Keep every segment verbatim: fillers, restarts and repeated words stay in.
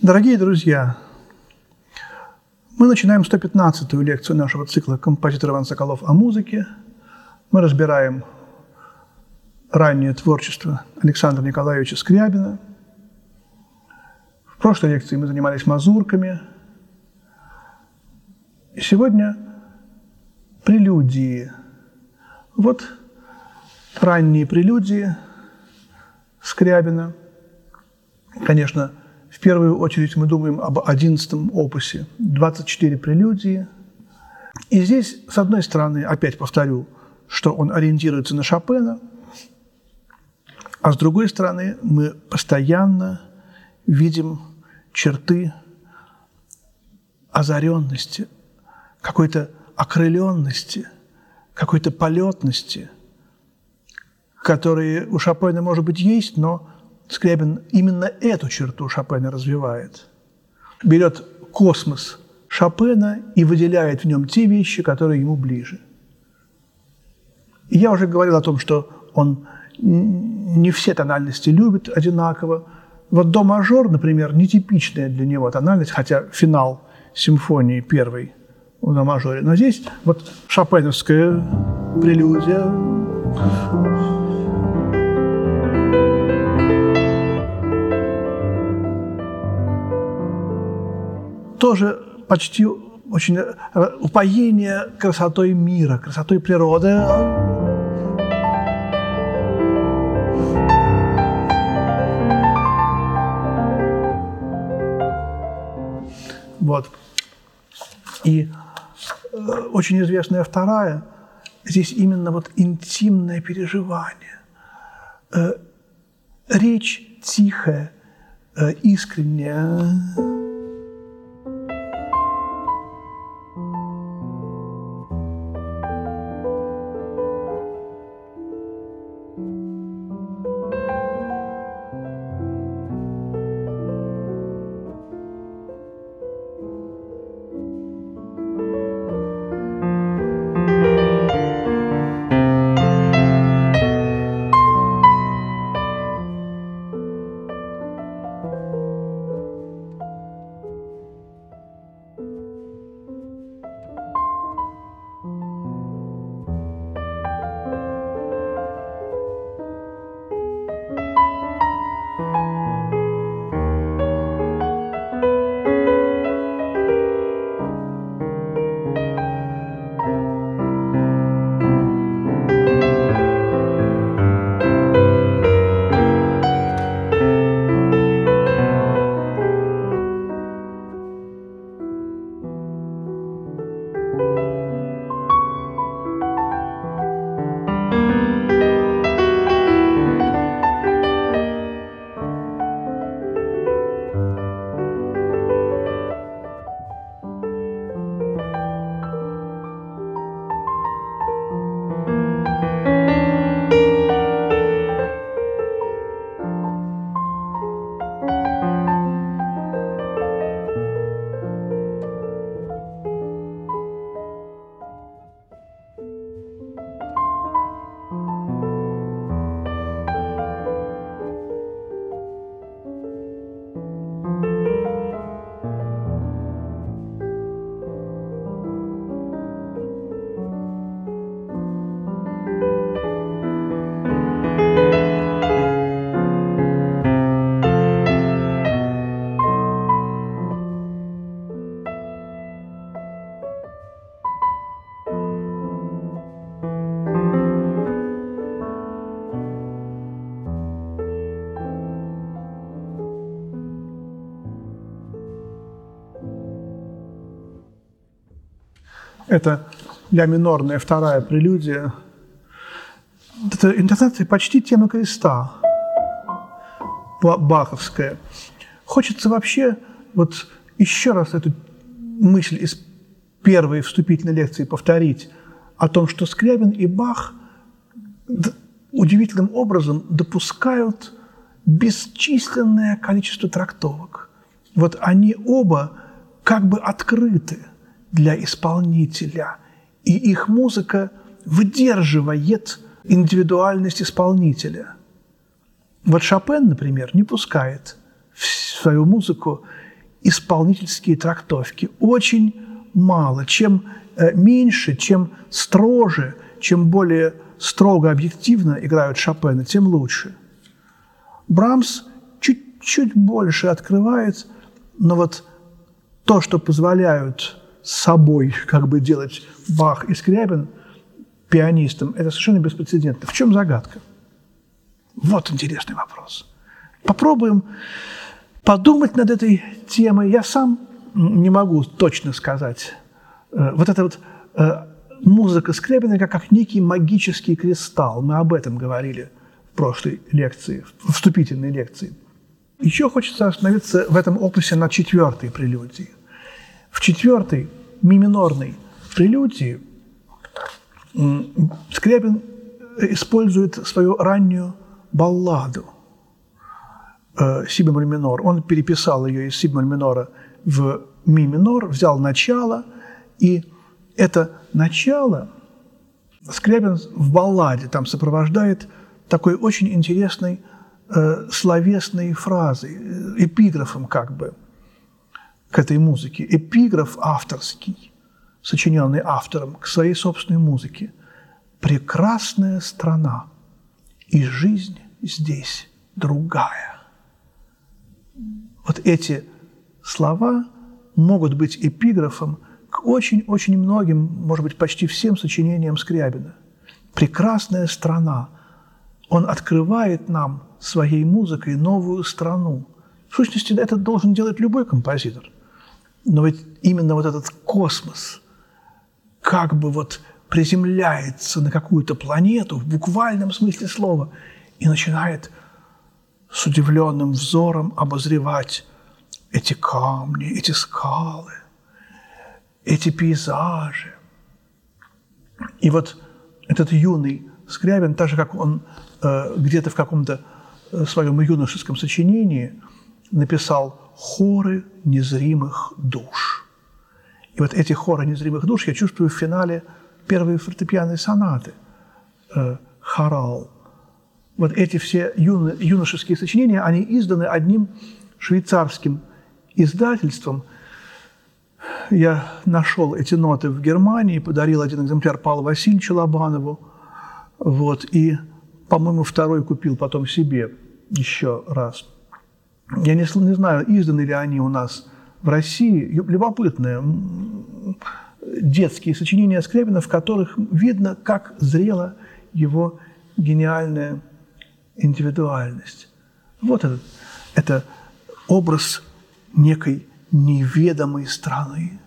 Дорогие друзья, мы начинаем сто пятнадцатую лекцию нашего цикла «Композитор Иван Соколов о музыке». Мы разбираем раннее творчество Александра Николаевича Скрябина. В прошлой лекции мы занимались мазурками. И сегодня прелюдии. Вот ранние прелюдии Скрябина. Конечно, в первую очередь мы думаем об одиннадцатом опусе, двадцать четыре прелюдии. И здесь, с одной стороны, опять повторю, что он ориентируется на Шопена, а с другой стороны, мы постоянно видим черты озаренности, какой-то окрыленности, какой-то полетности, которые у Шопена, может быть, есть, но Скрябин именно эту черту Шопена развивает. Берет космос Шопена и выделяет в нем те вещи, которые ему ближе. И я уже говорил о том, что он не все тональности любит одинаково. Вот до мажор, например, нетипичная для него тональность, хотя финал симфонии первой в до мажоре. Но здесь вот шопеновская прелюдия. Тоже почти очень упоение красотой мира, красотой природы. Вот. И э, очень известная вторая, здесь именно вот интимное переживание. Э, речь тихая, э, искренняя. Это ля минорная вторая прелюдия. Это интонация почти темы креста, баховская. Хочется вообще вот еще раз эту мысль из первой вступительной лекции повторить о том, что Скрябин и Бах удивительным образом допускают бесчисленное количество трактовок. Вот они оба как бы открыты для исполнителя, и их музыка выдерживает индивидуальность исполнителя. Вот Шопен, например, не пускает в свою музыку исполнительские трактовки. Очень мало. Чем меньше, чем строже, чем более строго объективно играют Шопена, тем лучше. Брамс чуть-чуть больше открывает, но вот то, что позволяют с собой как бы делать Бах и Скрябин пианистам, это совершенно беспрецедентно. В чем загадка? Вот интересный вопрос. Попробуем подумать над этой темой. Я сам не могу точно сказать. Вот эта вот музыка Скрябина как, как некий магический кристалл. Мы об этом говорили в прошлой лекции, в вступительной лекции. Еще хочется остановиться в этом опусе на четвертой прелюдии. В четвертой ми минорной прелюдии Скрябин использует свою раннюю балладу си бемоль минор. Он переписал ее из си бемоль минора в ми минор, взял начало, и это начало Скрябин в балладе там сопровождает такой очень интересной э, словесной фразой, эпиграфом как бы к этой музыке. Эпиграф авторский, сочиненный автором к своей собственной музыке. «Прекрасная страна, и жизнь здесь другая». Вот эти слова могут быть эпиграфом к очень-очень многим, может быть, почти всем сочинениям Скрябина. «Прекрасная страна». Он открывает нам своей музыкой новую страну. В сущности, это должен делать любой композитор. Но ведь именно вот этот космос как бы вот приземляется на какую-то планету в буквальном смысле слова и начинает с удивленным взором обозревать эти камни, эти скалы, эти пейзажи. И вот этот юный Скрябин, так же, как он э, где-то в каком-то э, своем юношеском сочинении написал «Хоры незримых душ». И вот эти хоры незримых душ я чувствую в финале первой фортепианной сонаты э, «Хорал». Вот эти все юно, юношеские сочинения, они изданы одним швейцарским издательством. Я нашел эти ноты в Германии, подарил один экземпляр Павлу Васильевичу Лобанову. Вот, и, по-моему, второй купил потом себе еще раз. Я не, не знаю, изданы ли они у нас в России. Любопытные детские сочинения Скрябина, в которых видно, как зрела его гениальная индивидуальность. Вот этот, это образ некой неведомой страны.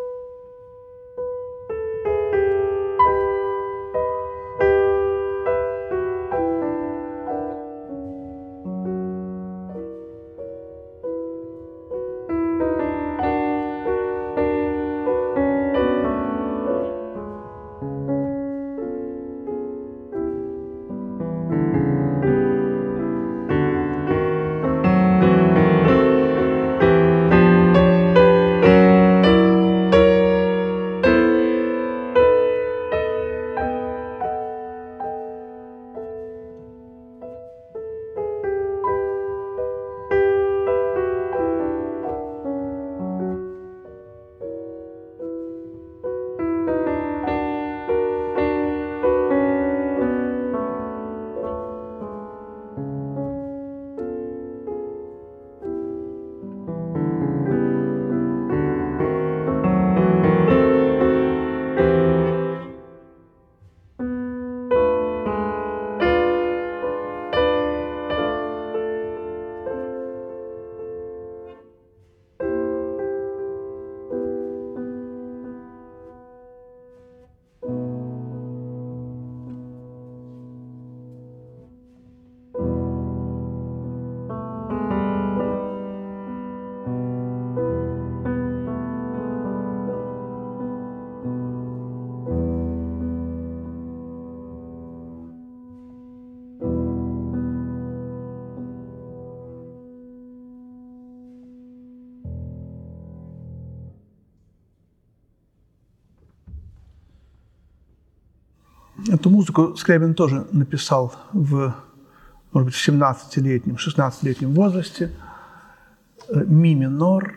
Эту музыку Скрябин тоже написал в, может быть, в семнадцатилетнем, шестнадцатилетнем возрасте. Ми минор,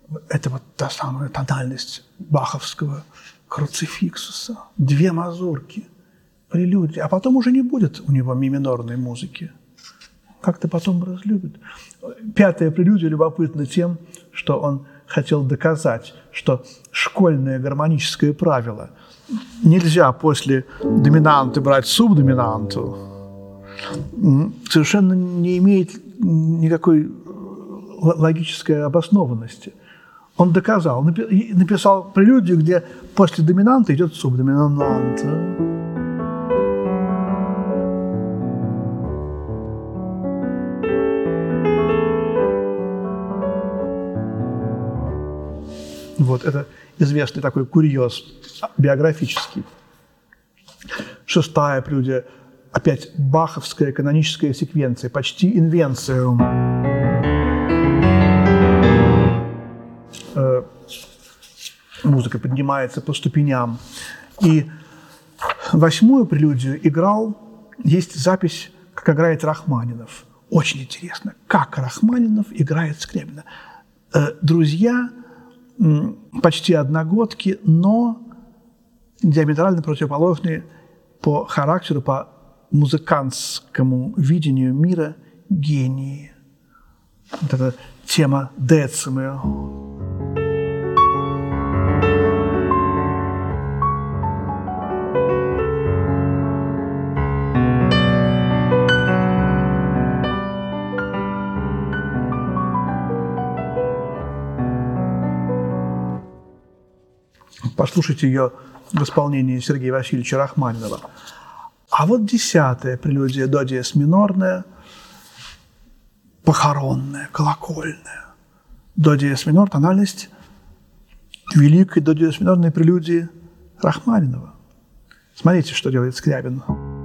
Это вот та самая тональность баховского круцификсуса. Две мазурки, прелюдия. А потом уже не будет у него ми минорной музыки. Как-то потом разлюбит. Пятая прелюдия любопытна тем, что он хотел доказать, что школьное гармоническое правило – нельзя после доминанты брать субдоминанту, совершенно не имеет никакой логической обоснованности. Он доказал, написал прелюдию, где после доминанта идет субдоминанта. Вот, это известный такой курьез биографический. Шестая прелюдия, опять баховская каноническая секвенция, почти инвенциум. Э, музыка поднимается по ступеням. И восьмую прелюдию играл, есть запись, как играет Рахманинов. Очень интересно, как Рахманинов играет Скрябина. Э, друзья почти одногодки, но диаметрально противоположные по характеру, по музыкантскому видению мира гении. Вот эта тема децимы. Послушайте ее в исполнении Сергея Васильевича Рахманинова. А вот десятая прелюдия до диез минорная, похоронная, колокольная. До диез минор, тональность великой до диез минорной прелюдии Рахманинова. Смотрите, что делает Скрябин.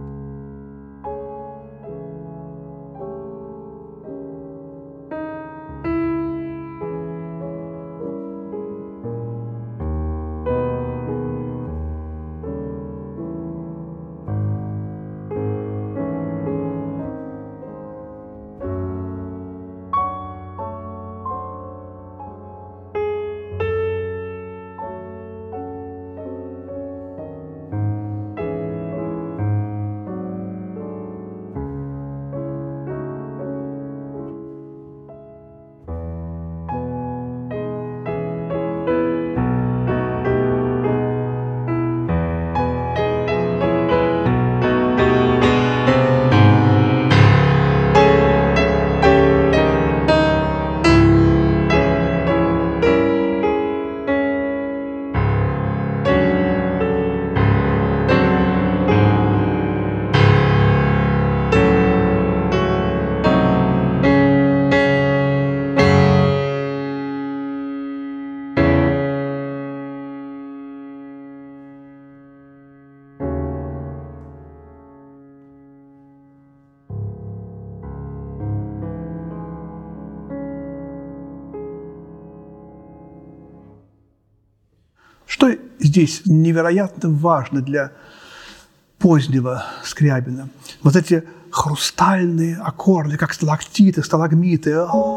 Что здесь невероятно важно для позднего Скрябина? Вот эти хрустальные аккорды, как сталактиты, сталагмиты.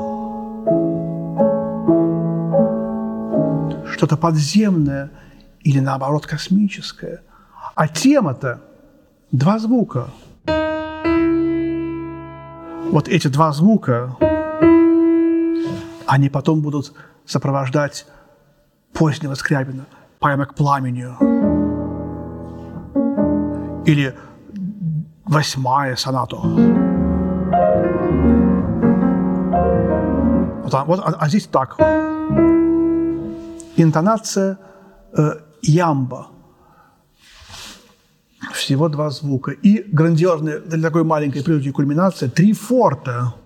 Что-то подземное или, наоборот, космическое. А тема-то два звука. Вот эти два звука, они потом будут сопровождать позднего Скрябина. Поэма «К пламени» или восьмая соната. Вот, вот, а, а здесь так. Интонация э, ямба. Всего два звука. И грандиозная для такой маленькой прелюдии кульминация три форта.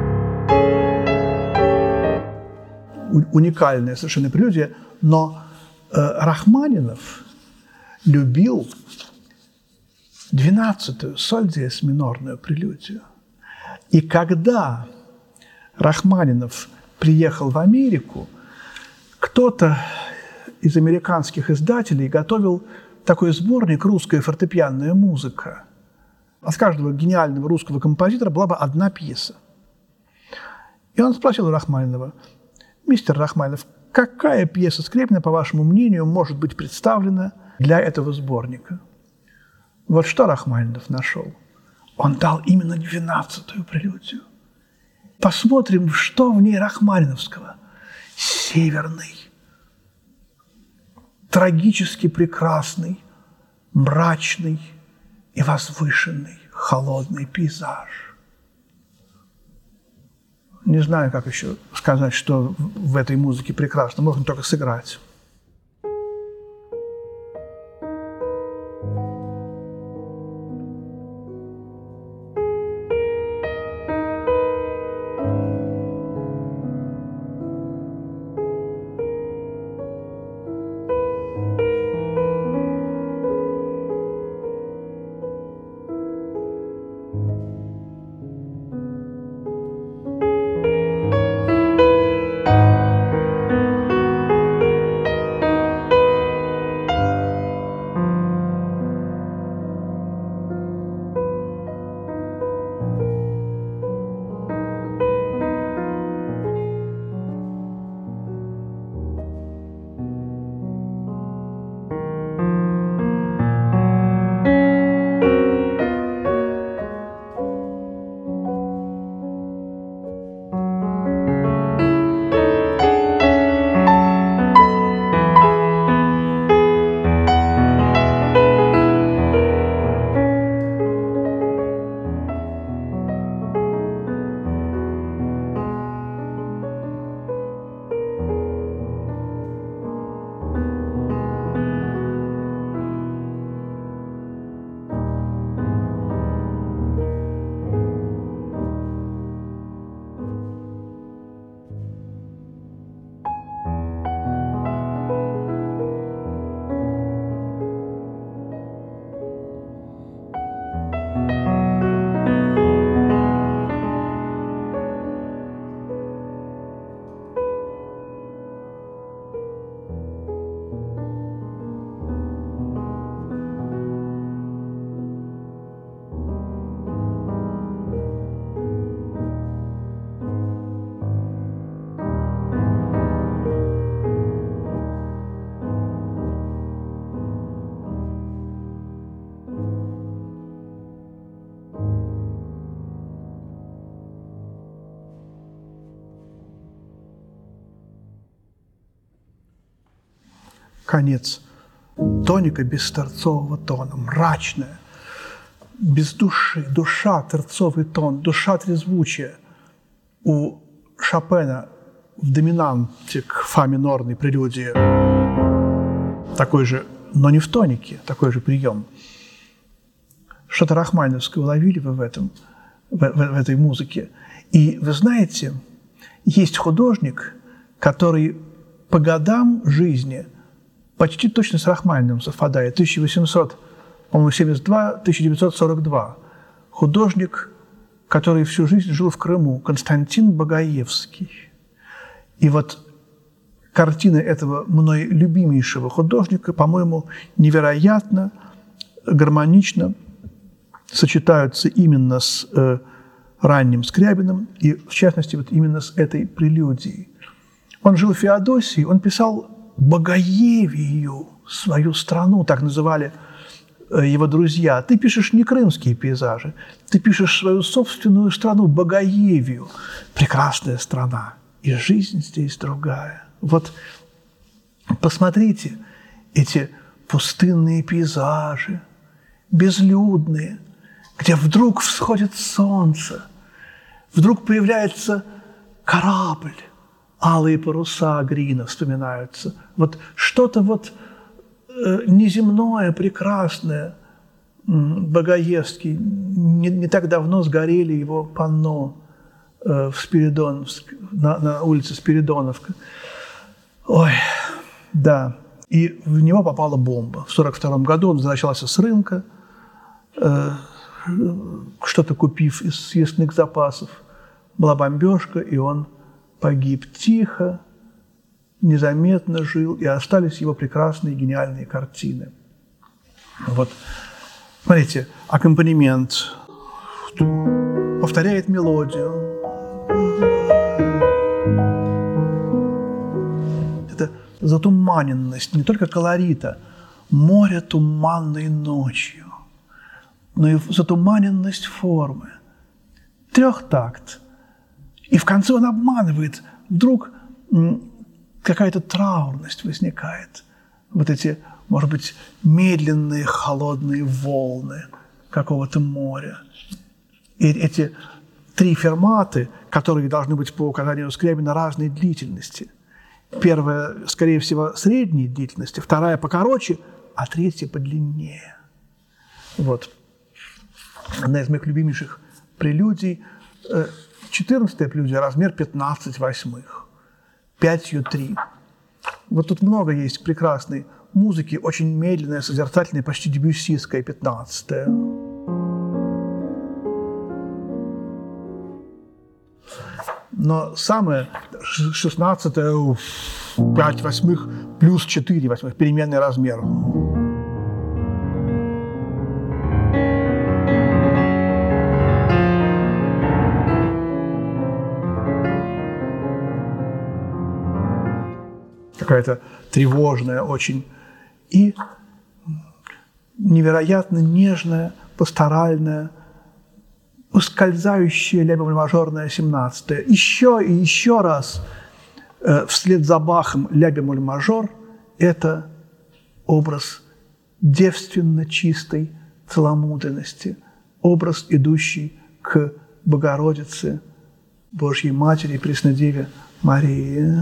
У, уникальная совершенно прелюдия, но Рахманинов любил двенадцатую соль диез минорную прелюдию. И когда Рахманинов приехал в Америку, кто-то из американских издателей готовил такой сборник «Русская фортепианная музыка». От каждого гениального русского композитора была бы одна пьеса. И он спросил у Рахманинова: Мистер Рахманинов, какая пьеса Скрябина, по вашему мнению, может быть представлена для этого сборника? Вот что Рахманинов нашел. Он дал именно двенадцатую прелюдию. Посмотрим, что в ней рахманиновского. Северный, трагически прекрасный, мрачный и возвышенный, холодный пейзаж. Не знаю, как еще сказать, что в этой музыке прекрасно. Можно только сыграть. Конец. Тоника без торцового тона, мрачная, без души, душа, торцовый тон, душа трезвучая. У Шопена в доминанте к фа минорной прелюдии такой же, но не в тонике, такой же прием. Что-то рахманиновское уловили вы в, этом, в, в, в этой музыке. И вы знаете, есть художник, который по годам жизни почти точно с Рахманиновым совпадает. тысяча восемьсот семьдесят два - тысяча девятьсот сорок два. Художник, который всю жизнь жил в Крыму, Константин Багаевский. И вот картины этого мной любимейшего художника, по-моему, невероятно гармонично сочетаются именно с э, ранним Скрябиным и, в частности, вот именно с этой прелюдией. Он жил в Феодосии, он писал Багаевию, свою страну, так называли его друзья. Ты пишешь не крымские пейзажи, ты пишешь свою собственную страну, Багаевию. Прекрасная страна, и жизнь здесь другая. Вот посмотрите эти пустынные пейзажи, безлюдные, где вдруг всходит солнце, вдруг появляется корабль, алые паруса Грина вспоминаются. Вот что-то вот э, неземное, прекрасное. Багаевский, не, не так давно сгорели его панно э, в Спиридон, на, на улице Спиридоновка. Ой, да. И в него попала бомба. В сорок втором году он возвращался с рынка, э, что-то купив из съестных запасов. Была бомбежка, и он погиб тихо, незаметно жил, и остались его прекрасные гениальные картины. Вот, смотрите, аккомпанемент повторяет мелодию. затуманенность не только колорита, море туманной ночью, но и затуманенность формы. Трехтакт. И в конце он обманывает. Вдруг какая-то траурность возникает. Вот эти, может быть, медленные холодные волны какого-то моря. И эти три ферматы, которые должны быть по указанию Скрябина разной длительности. Первая, скорее всего, средней длительности, вторая покороче, а третья подлиннее. Вот. Одна из моих любимейших прелюдий. четырнадцатая прелюдия, размер пятнадцать восьмых. Пятью три. Вот тут много есть прекрасной музыки, очень медленная, созерцательная, почти дебюссийская пятнадцатая. Но самое шестнадцатое, пять восьмых плюс четыре восьмых, переменный размер. Какая-то тревожная очень и невероятно нежная, пасторальная, ускользающая ля-бемоль-мажорная семнадцатая. Еще и еще раз э, вслед за Бахом ля-бемоль-мажор – это образ девственно чистой целомудренности, образ, идущий к Богородице, Божьей Матери, Преснодеве Марии.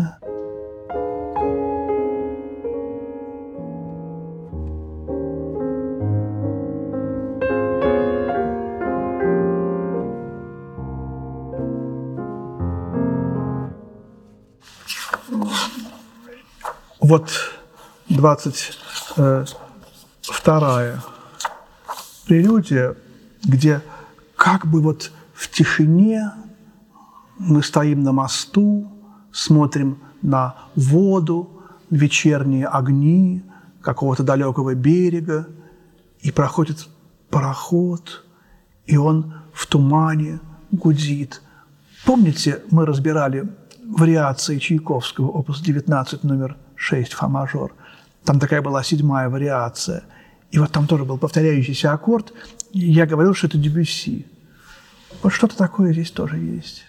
Вот двадцать вторая прелюдия, где как бы вот в тишине мы стоим на мосту, смотрим на воду, вечерние огни какого-то далекого берега, и проходит пароход, и он в тумане гудит. Помните, мы разбирали вариации Чайковского, опус девятнадцать, номер шесть, фа-мажор. Там такая была седьмая вариация. И вот там тоже был повторяющийся аккорд. И я говорил, что это Дебюсси. Вот что-то такое здесь тоже есть.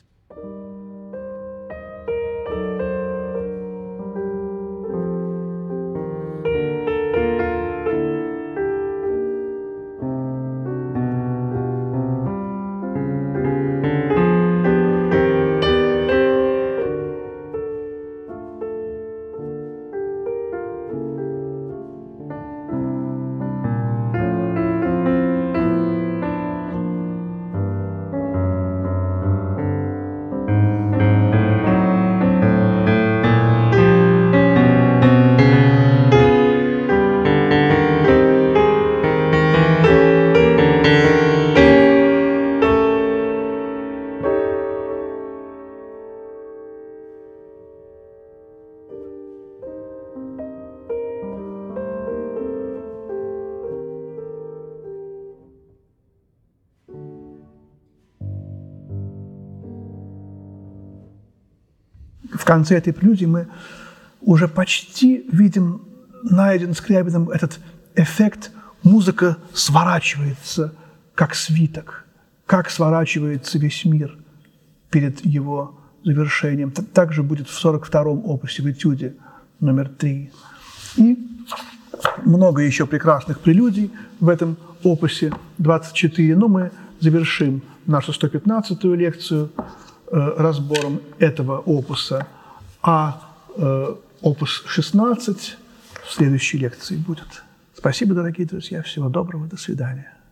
В конце этой прелюдии мы уже почти видим найден Скрябиным этот эффект. Музыка сворачивается, как свиток, как сворачивается весь мир перед его завершением. Так же будет в сорок втором опусе, в этюде номер три. И много еще прекрасных прелюдий в этом опусе двадцать четыре. Но мы завершим нашу сто пятнадцатую лекцию разбором этого опуса, а э, опус шестнадцать в следующей лекции будет. Спасибо, дорогие друзья, всего доброго, до свидания.